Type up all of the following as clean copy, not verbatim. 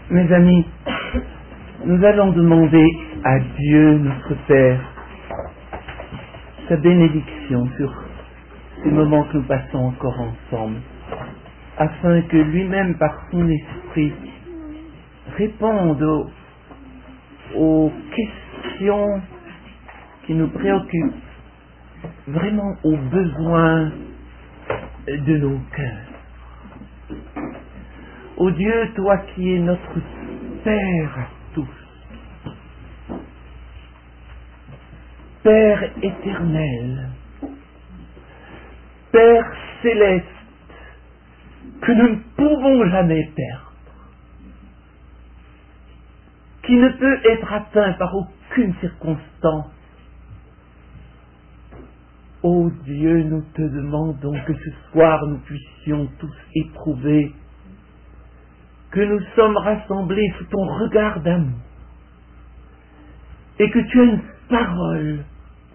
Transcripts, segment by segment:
Mes amis, nous allons demander à Dieu, notre Père, sa bénédiction sur ces moments que nous passons encore ensemble, afin que lui-même, par son esprit, réponde aux questions qui nous préoccupent, vraiment aux besoins de nos cœurs. Ô Dieu, toi qui es notre Père à tous, Père éternel, Père céleste, que nous ne pouvons jamais perdre, qui ne peut être atteint par aucune circonstance. Ô Dieu, nous te demandons que ce soir nous puissions tous éprouver que nous sommes rassemblés sous ton regard d'amour et que tu as une parole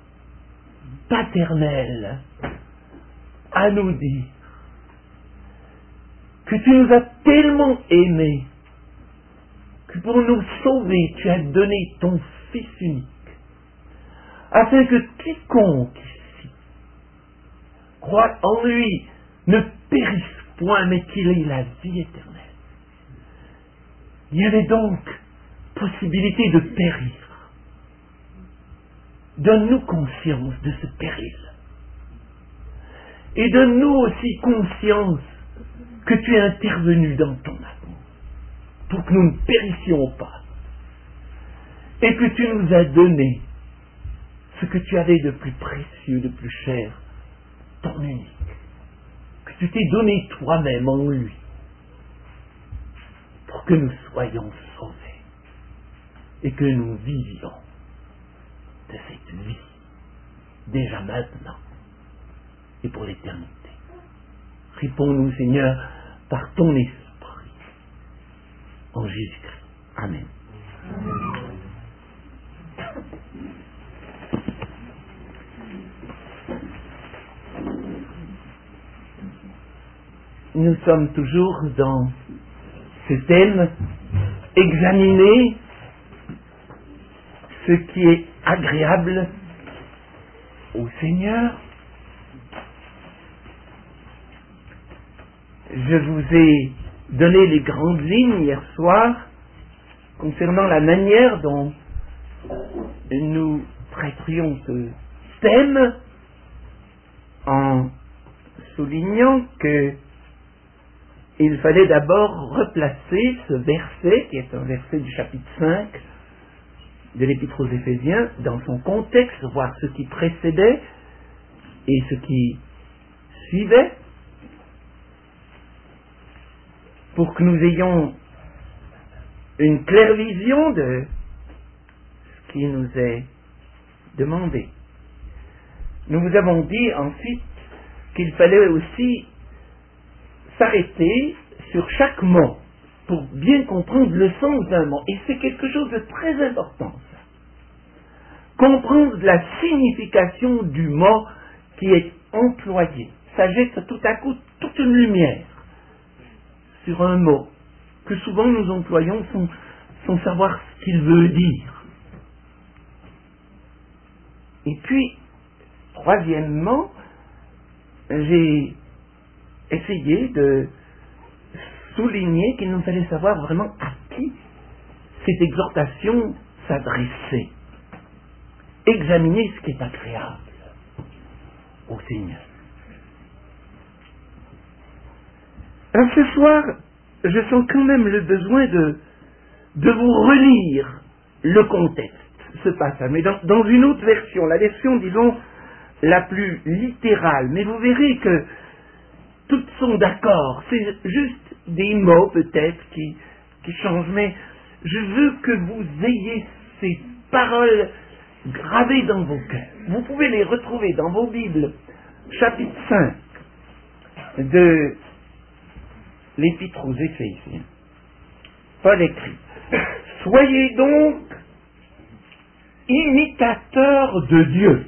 paternelle à nous dire, que tu nous as tellement aimés que pour nous sauver tu as donné ton Fils unique, afin que quiconque ici croit en lui ne périsse point, mais qu'il ait la vie éternelle. Il y avait donc possibilité de périr. Donne-nous conscience de ce péril. Et donne-nous aussi conscience que tu es intervenu dans ton amour pour que nous ne périssions pas. Et que tu nous as donné ce que tu avais de plus précieux, de plus cher, ton unique. Que tu t'es donné toi-même en lui pour que nous soyons sauvés et que nous vivions de cette vie déjà maintenant et pour l'éternité. Réponds-nous, Seigneur, par ton esprit en Jésus-Christ. Amen. Nous sommes toujours dans ce thème, examiner ce qui est agréable au Seigneur. Je vous ai donné les grandes lignes hier soir concernant la manière dont nous traiterions ce thème, en soulignant que il fallait d'abord replacer ce verset, qui est un verset du chapitre 5 de l'Épître aux Éphésiens, dans son contexte, voir ce qui précédait et ce qui suivait, pour que nous ayons une claire vision de ce qui nous est demandé. Nous vous avons dit ensuite qu'il fallait aussi s'arrêter sur chaque mot pour bien comprendre le sens d'un mot. Et c'est quelque chose de très important, ça. Comprendre la signification du mot qui est employé. Ça jette tout à coup toute une lumière sur un mot que souvent nous employons sans savoir ce qu'il veut dire. Et puis, troisièmement, j'ai essayé de souligner qu'il nous fallait savoir vraiment à qui cette exhortation s'adressait. Examiner ce qui est agréable au Seigneur. Alors ce soir, je sens quand même le besoin de vous relire le contexte, ce passage, mais dans une autre version, la version, disons, la plus littérale. Mais vous verrez que toutes sont d'accord, c'est juste des mots peut-être qui changent, mais je veux que vous ayez ces paroles gravées dans vos cœurs. Vous pouvez les retrouver dans vos Bibles, chapitre 5 de l'Épître aux Éphésiens. Paul écrit: soyez donc imitateurs de Dieu.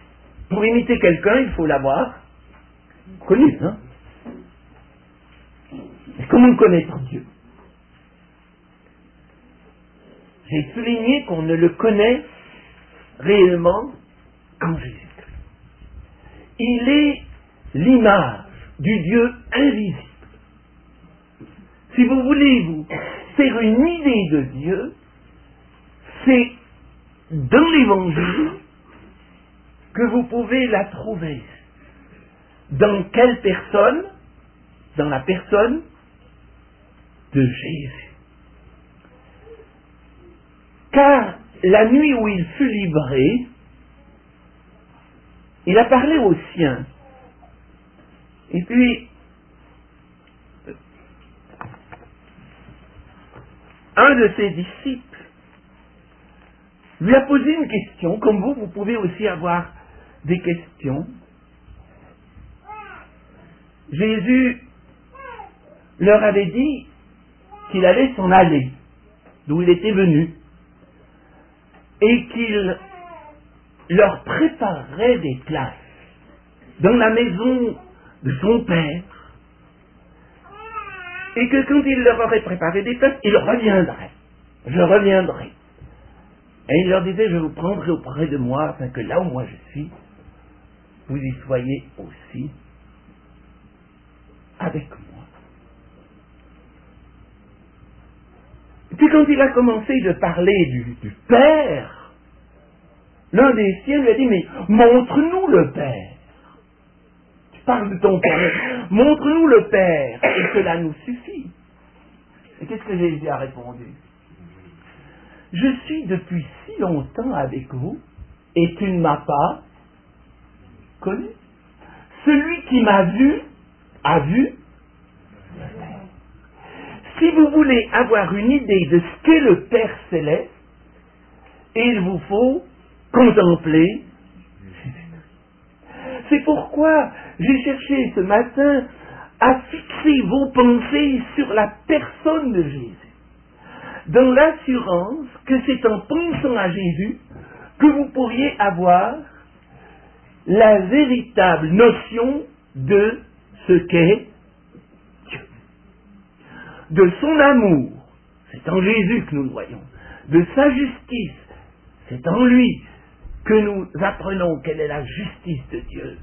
Pour imiter quelqu'un, il faut l'avoir connu, hein? Mais comment connaître Dieu? J'ai souligné qu'on ne le connaît réellement qu'en Jésus-Christ. Il est l'image du Dieu invisible. Si vous voulez vous faire une idée de Dieu, c'est dans l'Évangile que vous pouvez la trouver. Dans quelle personne? Dans la personne de Jésus. Car la nuit où il fut livré, il a parlé aux siens. Et puis, un de ses disciples lui a posé une question, comme vous pouvez aussi avoir des questions. Jésus leur avait dit qu'il allait s'en aller, d'où il était venu, et qu'il leur préparerait des places dans la maison de son Père, et que quand il leur aurait préparé des places, il reviendrait. Je reviendrai. Et il leur disait, je vous prendrai auprès de moi, afin que là où moi je suis, vous y soyez aussi avec moi. Et puis quand il a commencé de parler du Père, l'un des siens lui a dit, mais montre-nous le Père. Tu parles de ton Père, montre-nous le Père, et cela nous suffit. Et qu'est-ce que Jésus a répondu? Je suis depuis si longtemps avec vous, et tu ne m'as pas connu. Celui qui m'a vu, a vu le Père. Si vous voulez avoir une idée de ce qu'est le Père céleste, il vous faut contempler Jésus-Christ. C'est pourquoi j'ai cherché ce matin à fixer vos pensées sur la personne de Jésus, dans l'assurance que c'est en pensant à Jésus que vous pourriez avoir la véritable notion de ce qu'est Dieu. De son amour, c'est en Jésus que nous le voyons. De sa justice, c'est en lui que nous apprenons quelle est la justice de Dieu.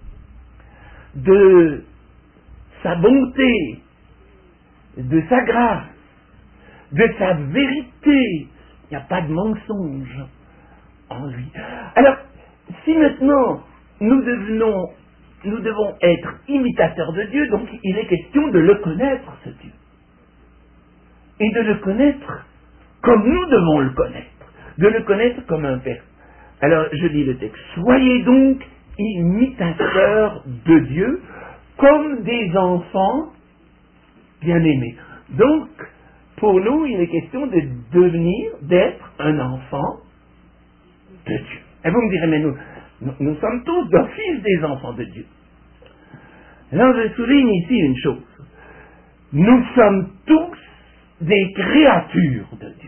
De sa bonté, de sa grâce, de sa vérité. Il n'y a pas de mensonge en lui. Alors, si maintenant nous devons être imitateurs de Dieu, donc il est question de le connaître, ce Dieu. Et de le connaître comme nous devons le connaître. De le connaître comme un Père. Alors, je lis le texte. Soyez donc imitateurs de Dieu comme des enfants bien-aimés. Donc, pour nous, il est question de d'être un enfant de Dieu. Et vous me direz, mais nous sommes tous d'office des enfants de Dieu. Alors, je souligne ici une chose. Nous sommes tous des créatures de Dieu.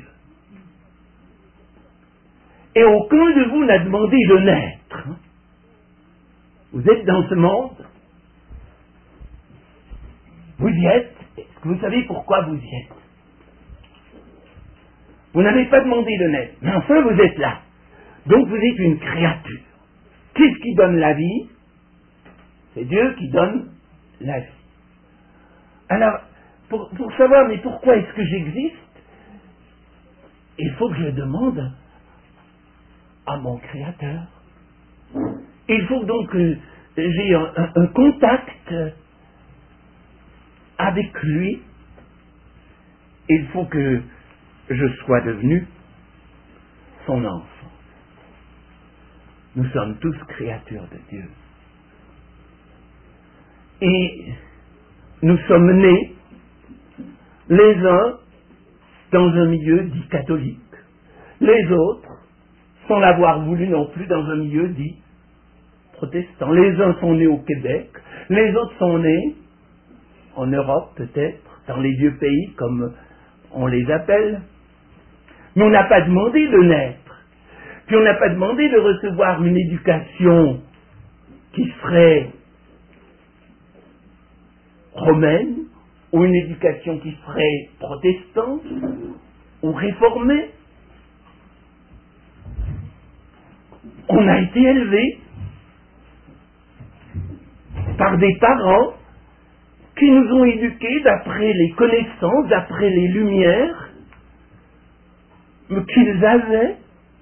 Et aucun de vous n'a demandé de naître. Vous êtes dans ce monde. Vous y êtes. Est-ce que vous savez pourquoi vous y êtes? Vous n'avez pas demandé de naître. Mais enfin, vous êtes là. Donc, vous êtes une créature. Qu'est-ce qui donne la vie? C'est Dieu qui donne la vie. Alors, pour savoir, mais pourquoi est-ce que j'existe? Il faut que je demande à mon Créateur. Il faut donc que j'ai un contact avec lui. Il faut que je sois devenu son enfant. Nous sommes tous créatures de Dieu. Et nous sommes nés, les uns dans un milieu dit catholique, les autres, sans l'avoir voulu non plus, dans un milieu dit protestant. Les uns sont nés au Québec, les autres sont nés en Europe peut-être, dans les vieux pays comme on les appelle. Mais on n'a pas demandé de naître. Puis on n'a pas demandé de recevoir une éducation qui serait romaine ou une éducation qui serait protestante ou réformée. On a été élevé par des parents qui nous ont éduqués d'après les connaissances, d'après les lumières qu'ils avaient.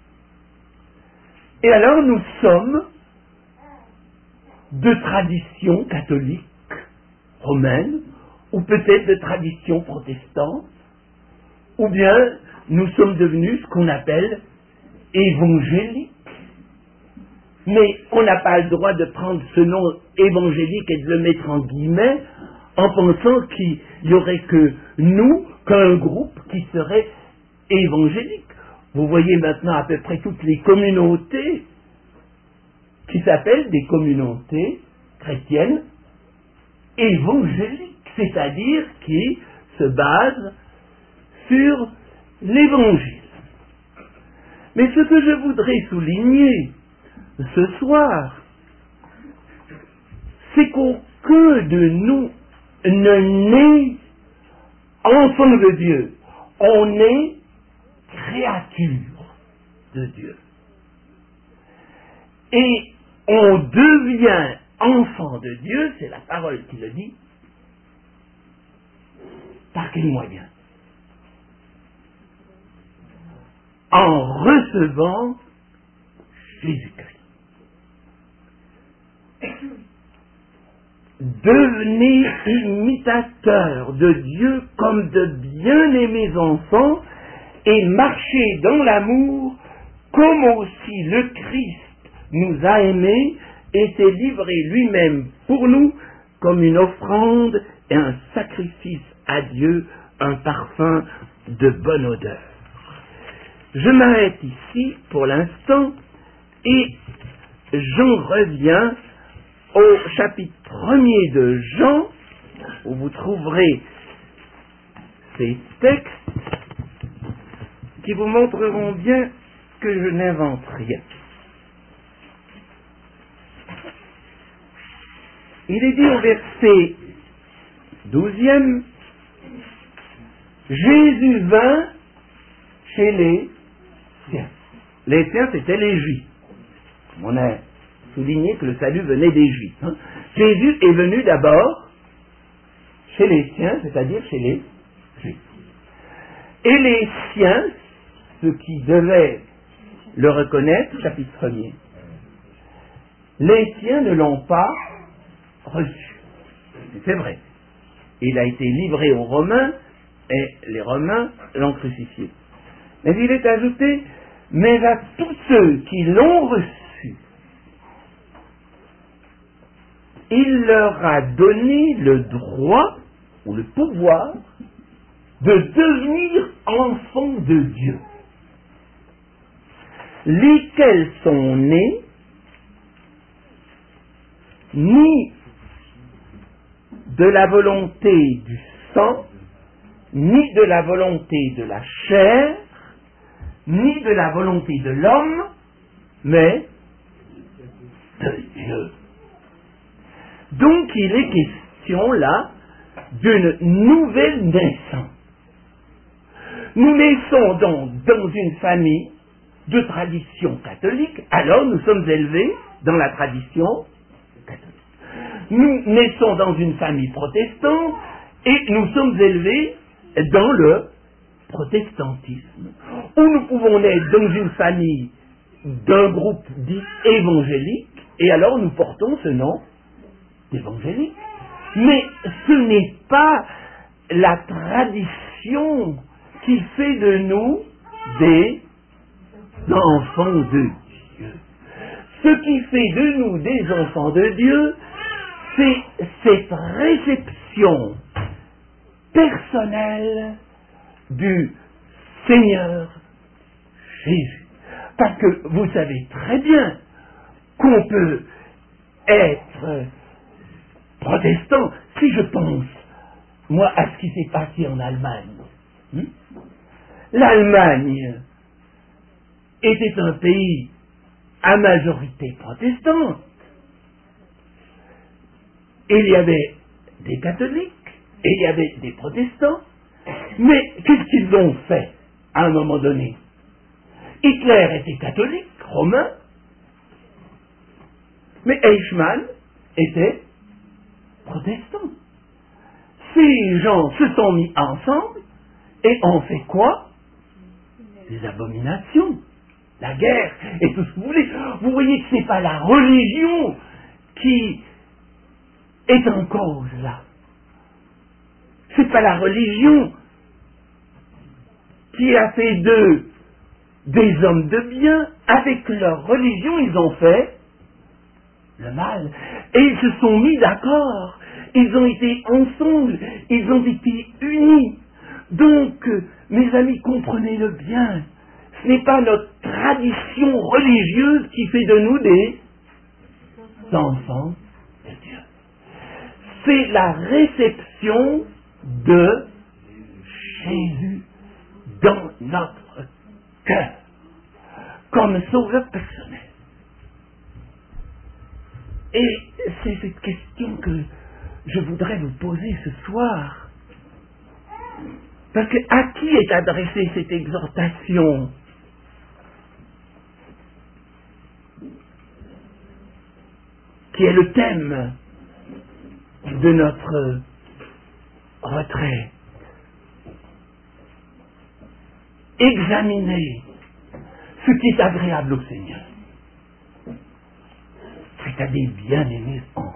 Et alors nous sommes de tradition catholique, romaine, ou peut-être de tradition protestante, ou bien nous sommes devenus ce qu'on appelle évangéliques. Mais on n'a pas le droit de prendre ce nom évangélique et de le mettre en guillemets en pensant qu'il n'y aurait que nous, qu'un groupe qui serait évangélique. Vous voyez maintenant à peu près toutes les communautés qui s'appellent des communautés chrétiennes évangéliques, c'est-à-dire qui se basent sur l'évangile. Mais ce que je voudrais souligner ce soir, c'est qu'aucun de nous ne naît enfant de Dieu. On est créature de Dieu. Et on devient enfant de Dieu, c'est la parole qui le dit, par quel moyen? En recevant Jésus-Christ. Devenez imitateurs de Dieu comme de bien-aimés enfants et marchez dans l'amour comme aussi le Christ nous a aimés et s'est livré lui-même pour nous comme une offrande et un sacrifice à Dieu, un parfum de bonne odeur. Je m'arrête ici pour l'instant et j'en reviens au chapitre 1er de Jean, où vous trouverez ces textes qui vous montreront bien que je n'invente rien. Il est dit au verset 12e, Jésus vint chez les siens. Les siens, c'était les Juifs. On a souligné que le salut venait des Juifs. Jésus est venu d'abord chez les siens, c'est-à-dire chez les Juifs. Et les siens, ceux qui devaient le reconnaître, chapitre 1er, les siens ne l'ont pas reçu. C'est vrai. Il a été livré aux Romains et les Romains l'ont crucifié. Mais il est ajouté, mais à tous ceux qui l'ont reçu, il leur a donné le droit ou le pouvoir de devenir enfants de Dieu, lesquels sont nés ni de la volonté du sang, ni de la volonté de la chair, ni de la volonté de l'homme, mais de Dieu. Donc il est question là d'une nouvelle naissance. Nous naissons donc dans une famille de tradition catholique, alors nous sommes élevés dans la tradition catholique. Nous naissons dans une famille protestante et nous sommes élevés dans le protestantisme. Ou nous pouvons naître dans une famille d'un groupe dit évangélique et alors nous portons ce nom d'évangélique. Mais ce n'est pas la tradition qui fait de nous des enfants de Dieu. Ce qui fait de nous des enfants de Dieu, c'est cette réception personnelle du Seigneur Jésus. Parce que vous savez très bien qu'on peut être protestant. Si je pense, moi, à ce qui s'est passé en Allemagne, l'Allemagne était un pays à majorité protestante. Il y avait des catholiques, Et il y avait des protestants. Mais qu'est-ce qu'ils ont fait à un moment donné? Hitler était catholique, romain, mais Eichmann était protestant. Ces gens se sont mis ensemble et ont fait quoi? Des abominations, la guerre et tout ce que vous voulez. Vous voyez que ce n'est pas la religion qui est en cause là. C'est pas la religion qui a fait d'eux des hommes de bien. Avec leur religion, ils ont fait le mal. Et ils se sont mis d'accord. Ils ont été ensemble. Ils ont été unis. Donc, mes amis, comprenez-le bien. Ce n'est pas notre tradition religieuse qui fait de nous des enfants de Dieu. C'est la réception de Jésus dans notre cœur, comme sauveur personnel. Et c'est cette question que je voudrais vous poser ce soir. Parce que à qui est adressée cette exhortation? Qui est le thème de notre retrait. Examinez ce qui est agréable au Seigneur. C'est à des bien-aimés enfants.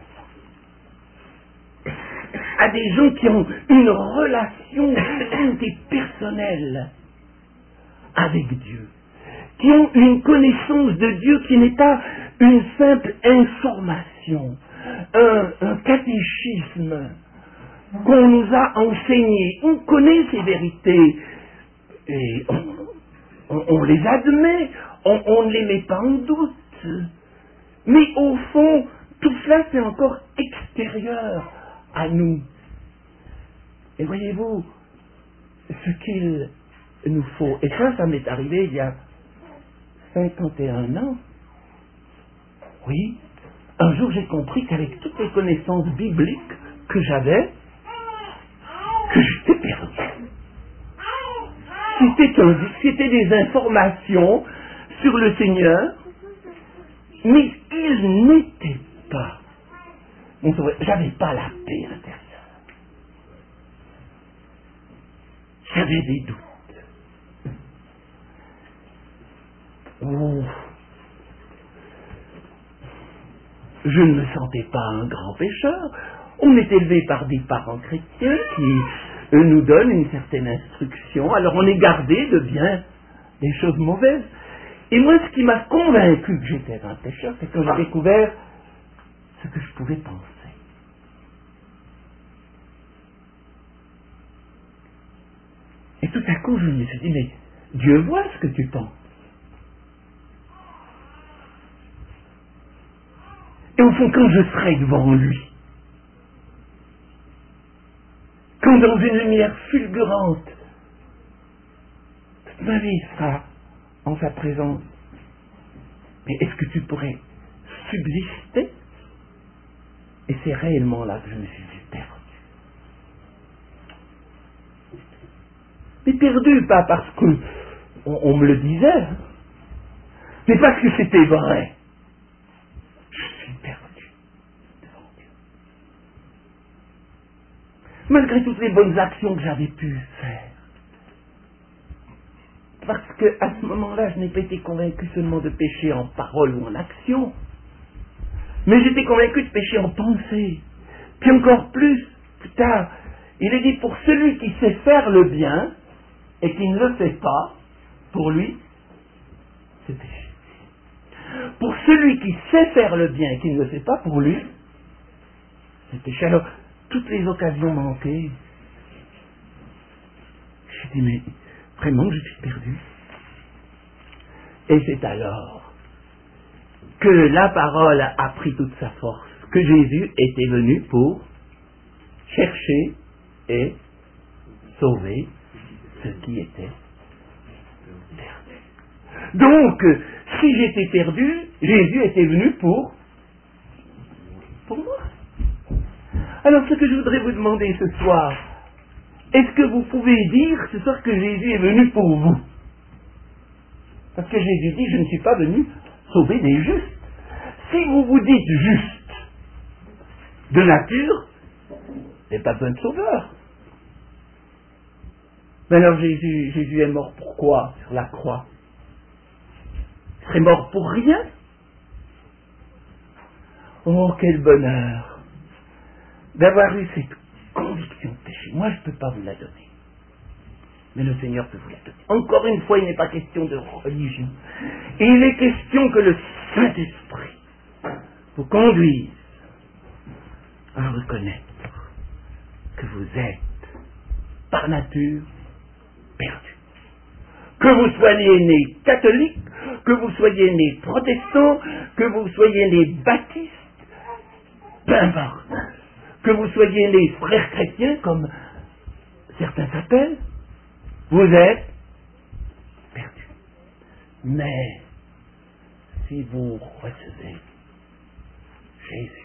À des gens qui ont une relation sainte et personnelle avec Dieu. Qui ont une connaissance de Dieu qui n'est pas une simple information, un catéchisme qu'on nous a enseigné. On connaît ces vérités et on les admet, on ne les met pas en doute. Mais au fond, tout cela c'est encore extérieur à nous. Et voyez-vous, ce qu'il nous faut, et ça m'est arrivé il y a 51 ans, oui, un jour j'ai compris qu'avec toutes les connaissances bibliques que j'avais, que j'étais perdu. C'était des informations sur le Seigneur, mais il n'était pas. J'avais pas la paix intérieure. J'avais des doutes. Oh. Je ne me sentais pas un grand pécheur. On est élevé par des parents chrétiens qui nous donnent une certaine instruction. Alors on est gardé de bien des choses mauvaises. Et moi, ce qui m'a convaincu que j'étais un pécheur, c'est quand j'ai découvert ce que je pouvais penser. Et tout à coup, je me suis dit, mais Dieu voit ce que tu penses. Et au fond, quand je serai devant lui, quand dans une lumière fulgurante, toute ma vie sera en sa présence, mais est-ce que tu pourrais subsister? Et c'est réellement là que je me suis perdu. Mais perdu, pas parce que on me le disait, mais parce que c'était vrai. Je suis perdu devant Dieu. Malgré toutes les bonnes actions que j'avais pu faire. Parce qu'à ce moment-là, je n'ai pas été convaincu seulement de pécher en parole ou en action, mais j'étais convaincu de pécher en pensée. Puis encore plus tard, il est dit pour celui qui sait faire le bien et qui ne le fait pas, pour lui, c'est péché. Pour celui qui sait faire le bien et qui ne le fait pas, pour lui, c'est péché. Alors, toutes les occasions manquées, j'ai dit, mais vraiment, je suis perdu. Et c'est alors que la parole a pris toute sa force, que Jésus était venu pour chercher et sauver ceux qui étaient perdus. Donc, si j'étais perdu, Jésus était venu pour moi. Alors ce que je voudrais vous demander ce soir, est-ce que vous pouvez dire ce soir que Jésus est venu pour vous? Parce que Jésus dit, je ne suis pas venu sauver des justes. Si vous vous dites juste de nature, vous n'avez pas besoin de sauveur. Mais alors Jésus est mort pourquoi sur la croix? Il serait mort pour rien? Oh, quel bonheur d'avoir eu cette conviction de péché. Moi, je ne peux pas vous la donner. Mais le Seigneur peut vous la donner. Encore une fois, il n'est pas question de religion. Il est question que le Saint-Esprit vous conduise à reconnaître que vous êtes, par nature, perdu. Que vous soyez né catholique, que vous soyez né protestant, que vous soyez né baptiste, peu importe. Que vous soyez né frère chrétien, comme certains s'appellent, vous êtes perdu. Mais si vous recevez Jésus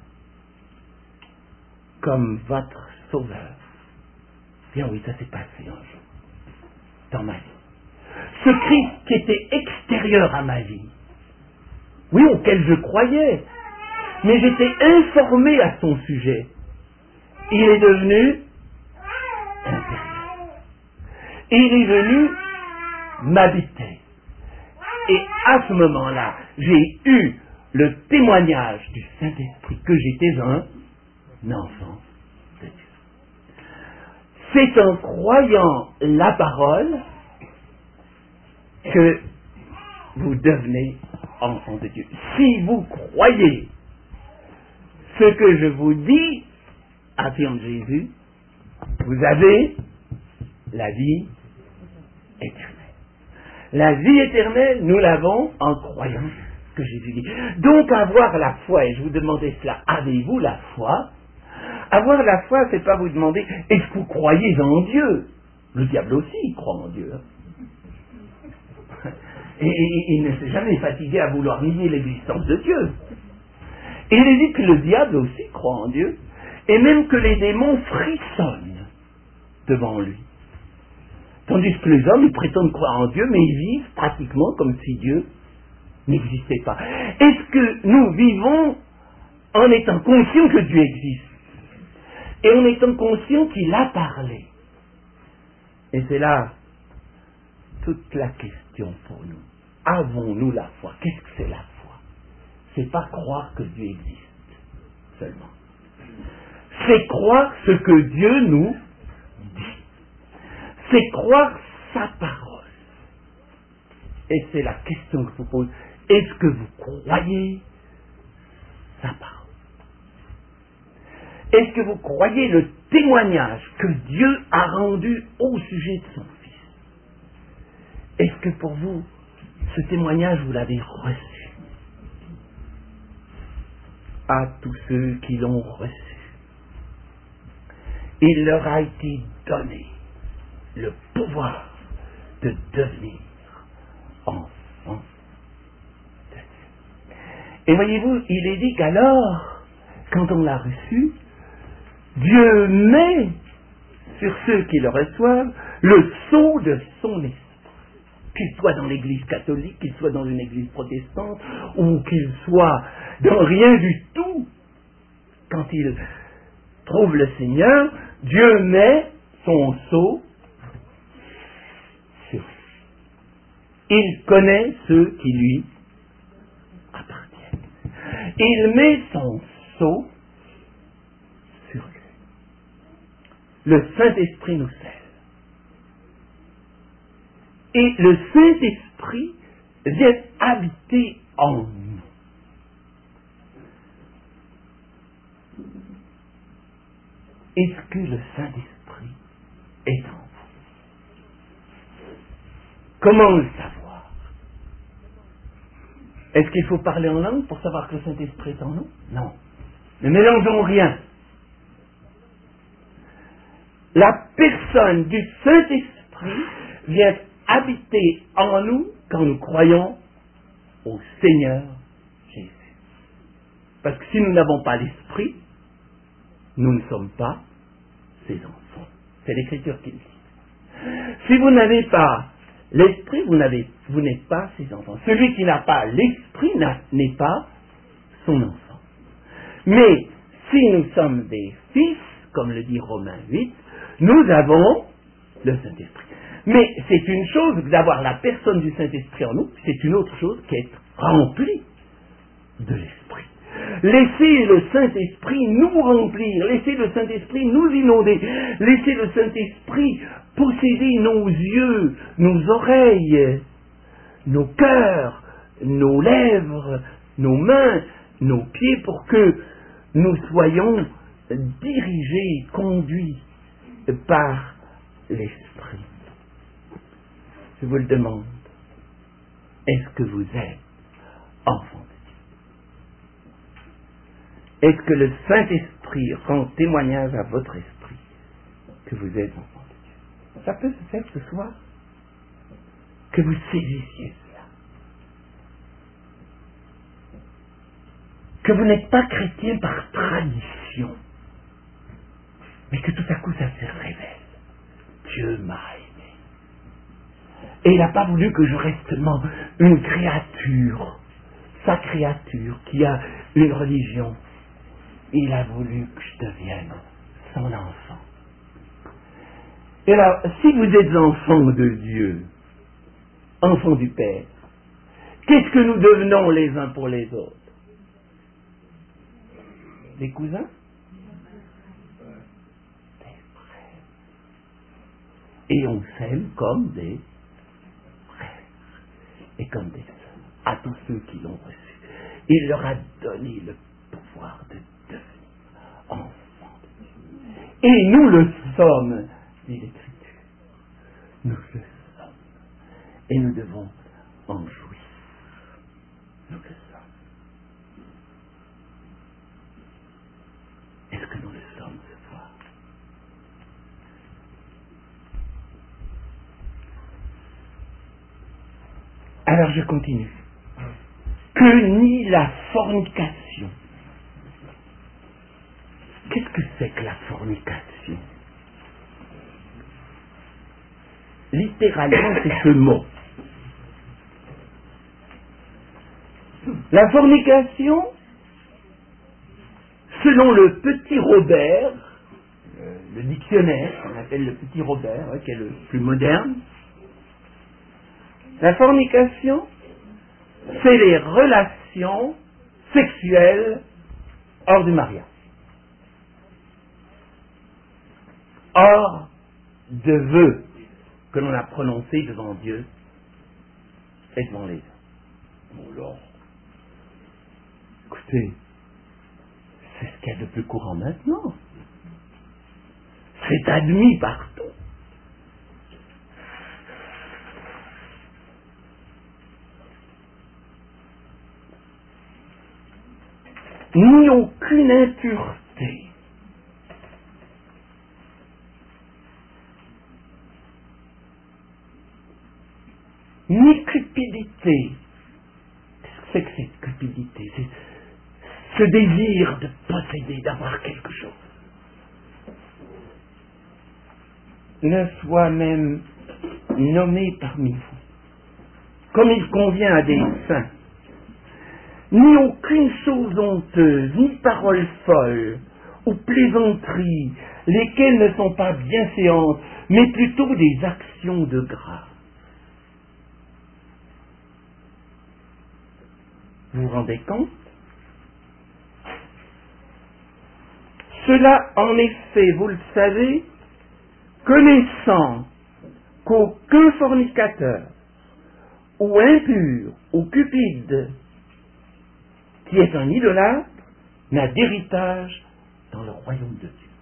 comme votre sauveur, bien oui, ça s'est passé un jour dans ma vie. Ce Christ qui était extérieur à ma vie, oui, auquel je croyais, mais j'étais informé à son sujet, il est devenu intérieur. Il est venu m'habiter. Et à ce moment-là, j'ai eu le témoignage du Saint-Esprit que j'étais un enfant de Dieu. C'est en croyant la parole que vous devenez enfant de Dieu. Si vous croyez ce que je vous dis, affirme Jésus, vous avez la vie éternelle. La vie éternelle, nous l'avons en croyant ce que Jésus dit. Donc avoir la foi, et je vous demandais cela, avez-vous la foi? Avoir la foi, c'est pas vous demander, est-ce que vous croyez en Dieu? Le diable aussi, il croit en Dieu. Et il ne s'est jamais fatigué à vouloir nier l'existence de Dieu. Et il est dit que le diable aussi croit en Dieu, et même que les démons frissonnent devant lui. Tandis que les hommes, ils prétendent croire en Dieu, mais ils vivent pratiquement comme si Dieu n'existait pas. Est-ce que nous vivons en étant conscients que Dieu existe, et en étant conscients qu'il a parlé? Et c'est là toute la question pour nous. Avons-nous la foi? Qu'est-ce que c'est la foi? C'est pas croire que Dieu existe seulement. C'est croire ce que Dieu nous dit. C'est croire sa parole. Et c'est la question que je vous pose. Est-ce que vous croyez sa parole? Est-ce que vous croyez le témoignage que Dieu a rendu au sujet de son Fils? Est-ce que pour vous, ce témoignage, vous l'avez reçu? À tous ceux qui l'ont reçu, il leur a été donné le pouvoir de devenir enfants de Dieu. Et voyez-vous, il est dit qu'alors, quand on l'a reçu, Dieu met sur ceux qui le reçoivent le sceau de son esprit. Qu'il soit dans l'église catholique, qu'il soit dans une église protestante, ou qu'il soit dans rien du tout, quand il trouve le Seigneur, Dieu met son sceau sur lui. Il connaît ceux qui lui appartiennent. Il met son sceau sur lui. Le Saint-Esprit nous scelle. Et le Saint-Esprit vient habiter en nous. Est-ce que le Saint-Esprit est en vous? Comment le savoir? Est-ce qu'il faut parler en langue pour savoir que le Saint-Esprit est en nous? Non. Ne mélangeons rien. La personne du Saint-Esprit vient habiter en nous quand nous croyons au Seigneur Jésus. Parce que si nous n'avons pas l'Esprit, nous ne sommes pas ses enfants. C'est l'Écriture qui le dit. Si vous n'avez pas l'Esprit, vous n'êtes pas ses enfants. Celui qui n'a pas l'Esprit n'est pas son enfant. Mais si nous sommes des fils, comme le dit Romains 8, nous avons le Saint-Esprit. Mais c'est une chose d'avoir la personne du Saint-Esprit en nous, c'est une autre chose qu'être rempli de l'Esprit. Laissez le Saint-Esprit nous remplir, laissez le Saint-Esprit nous inonder, laissez le Saint-Esprit posséder nos yeux, nos oreilles, nos cœurs, nos lèvres, nos mains, nos pieds, pour que nous soyons dirigés, conduits par l'Esprit. Je vous le demande, est-ce que vous êtes enfant de Dieu? Est-ce que le Saint-Esprit rend témoignage à votre esprit que vous êtes enfant de Dieu? Ça peut se faire ce soir, que vous saisissiez cela. Que vous n'êtes pas chrétien par tradition, mais que tout à coup ça se révèle. Dieu m'a aimé. Et il n'a pas voulu que je reste une créature, sa créature, qui a une religion. Il a voulu que je devienne son enfant. Et alors, si vous êtes enfant de Dieu, enfant du Père, qu'est-ce que nous devenons les uns pour les autres? Des cousins? Des frères. Et on s'aime comme des frères et comme des sœurs, à tous ceux qui l'ont reçu. Il leur a donné le pouvoir de devenir enfants de Dieu. Et nous le sommes, dit l'Écriture. Nous le sommes. Et nous devons en jouir. Nous le sommes. Est-ce que nous le sommes ce soir? Alors je continue. Que ni la fornication. Qu'est-ce que c'est que la fornication? Littéralement, c'est ce mot. La fornication, selon le petit Robert, le dictionnaire, qu'on appelle le petit Robert, qui est le plus moderne, la fornication, c'est les relations sexuelles hors du mariage. Hors de vœux que l'on a prononcés devant Dieu et devant les hommes. Bon, alors, écoutez, c'est ce qu'il y a de plus courant maintenant. C'est admis partout. Ni aucune impureté. Ni cupidité. Qu'est-ce que c'est que cette cupidité? C'est ce désir de posséder, d'avoir quelque chose. Ne soit même nommé parmi vous, comme il convient à des saints. Ni aucune chose honteuse, ni parole folle, ou plaisanterie, lesquelles ne sont pas bienséantes, mais plutôt des actions de grâce. Vous vous rendez compte? Cela, en effet, vous le savez, connaissant qu'aucun fornicateur, ou impur, ou cupide, qui est un idolâtre, n'a d'héritage dans le royaume de Dieu.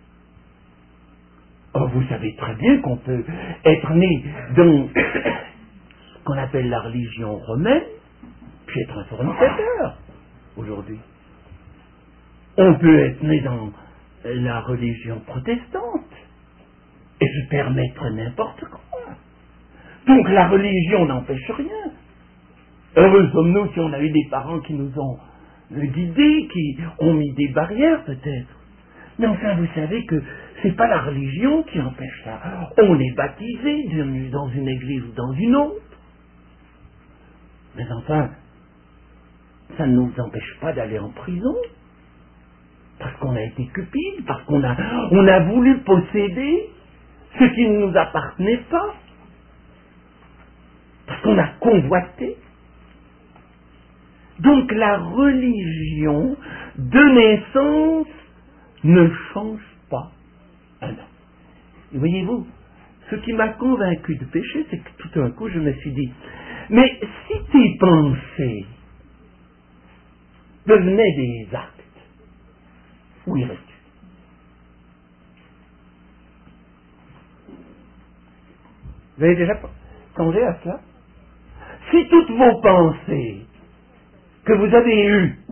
Or, vous savez très bien qu'on peut être né dans ce qu'on appelle la religion romaine, puis être un fornicateur, aujourd'hui. On peut être né dans la religion protestante et se permettre n'importe quoi. Donc la religion n'empêche rien. Heureux sommes-nous si on a eu des parents qui nous ont guidés, qui ont mis des barrières peut-être. Mais enfin, vous savez que c'est pas la religion qui empêche ça. On est baptisé dans une église ou dans une autre. Mais enfin, ça ne nous empêche pas d'aller en prison. Parce qu'on a été cupide, parce qu'on a voulu posséder ce qui ne nous appartenait pas. Parce qu'on a convoité. Donc la religion de naissance ne change pas un homme. Et voyez-vous, ce qui m'a convaincu de pécher, c'est que tout d'un coup je me suis dit, mais si tes pensées devenaient des actes, où irais-tu? Vous avez déjà songé à cela? Si toutes vos pensées que vous avez eues